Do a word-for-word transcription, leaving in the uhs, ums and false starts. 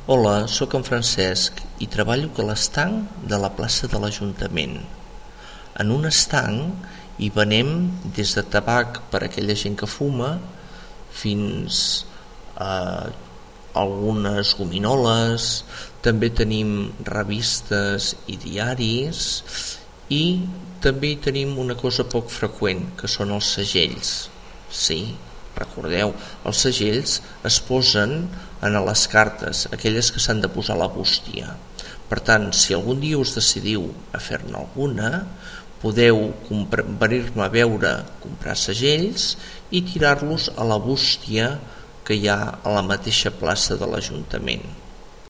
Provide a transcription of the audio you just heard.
Hola, sóc en Francesc i treballo a l'estanc de la plaça de l'Ajuntament. En un estanc hi venem des de tabac per a aquella gent que fuma fins a algunes gominoles, també tenim revistes i diaris i també hi tenim una cosa poc freqüent, que són els segells. Sí, recordeu, els segells es posen en les cartes, aquelles que s'han de posar a la bústia. Per tant, si algun dia us decidiu a fer-ne alguna, podeu venir-me a veure, comprar segells i tirar-los a la bústia que hi ha a la mateixa plaça de l'Ajuntament.